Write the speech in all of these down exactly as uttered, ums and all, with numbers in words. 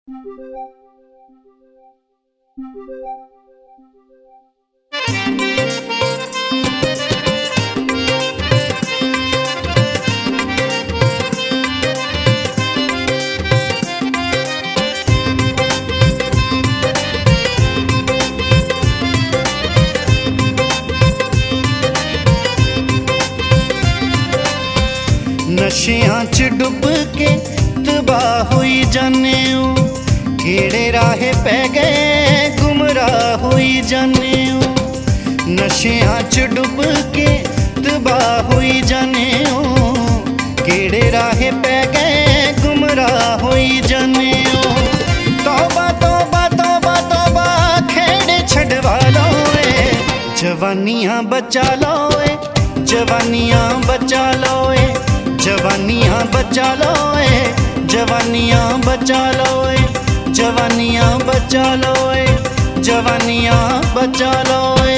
नशियां च डुब के तबाह हुई जाने हो, केड़े राहे पै गए गुमराह हुई जाने हो। नशियां च डुब के तबाह हुई जाने हो, केड़े राहे पै गए गुमराह हुई जाने हो। तौबा तौबा तौबा तौबा खेड़े छड़वा लो ए, जवानियां बचा लो ए, जवानियां बचा लो ए, जवानियां बचा लो ए, जवानियां बचा लो ए, जवानियां बचा लो ए, जवानियां बचा लो ए।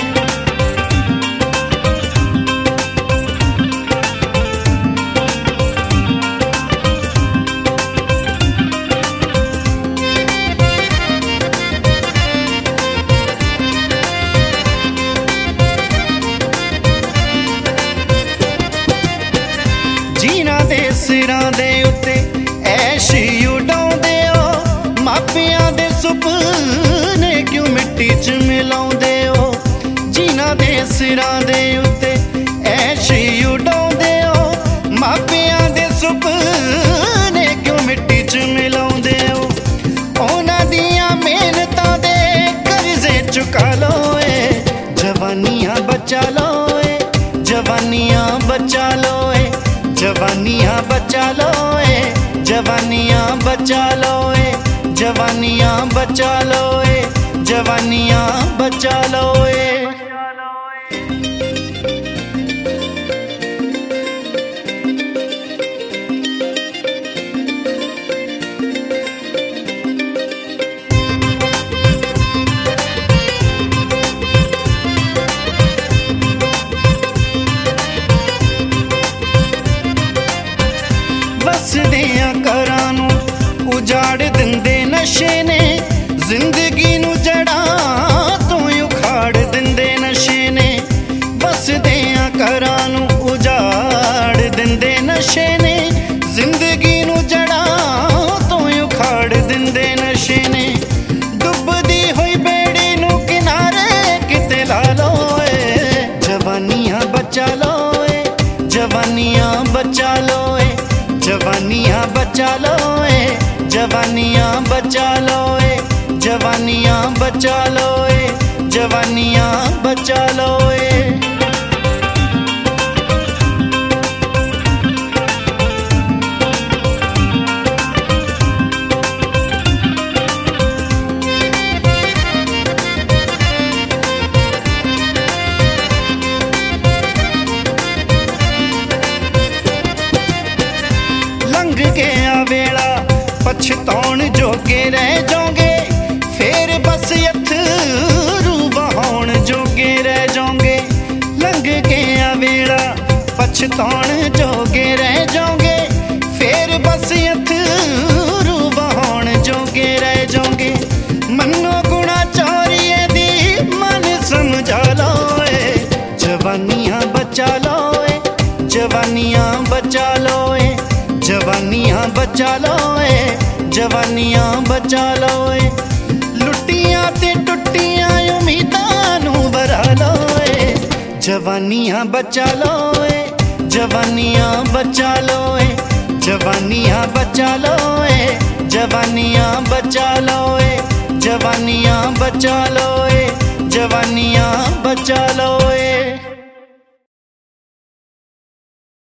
जीना दे सिरां दे उत्ते ऐशी उडाउंदे हो, मापियां दे सुपने क्यों मिट्टी च मिलाउंदे हो। जीना दे सिरां दे उत्ते ऐशी उडाउंदे हो, मापियां दे सुपने क्यों मिट्टी च मिलाउंदे हो। उन्हां दियां मेहनतां दे कर्जे चुका लो ए, जवानियां बचा लो ए, जवानियां बचा लो ए, जवानियां बचा लो ए, जवानियां बचा लो ए, जवानियां बचा लो ए, जवानियां बचा लो ए। वसदियां घरां नूं उजाड़ दिंदे नशे ने, जिंदगी नूं जड़ां तो उखाड़ दिंदे नशे ने। वसदियां घरां नूं उजाड़ दिंदे नशे ने, जिंदगी नूं जड़ां तो उखाड़ दिंदे नशे ने। डुबदी हुई बेड़ी नूं किनारे किते ला लो ए, जवानियां बचा लो ए, जवानियां बचा लो ए, जवानियां बचा लो ए, जवानियां बचा लो ए, जवानियां बचा लो ए, जवानियां बचा लो ए। लंघ गया वेला पछताउण जोगे रह जाओगे, फेर बस अथरू बहाउण जोगे रह जाओगे। लंघ गया वेला पछताउण जोगे रह जाओगे, फेर बस अथरू बहाउण जोगे रह जाओगे। मनो गुणा चोरिए दी मन समझा लो ए, जवानियां बचा लो ए, जवानियां बचा लो ए, जवानियां बचा लो ए, जवानियां बचा लो ए। लुटियां ते टुटियां उम्मीदां नूं भरा लो ए, जवानियां बचा लो ए, जवानियां बचा लो ए, जवानियां बचा लो ए, जवानियां बचा लो ए, जवानियां बचा लो।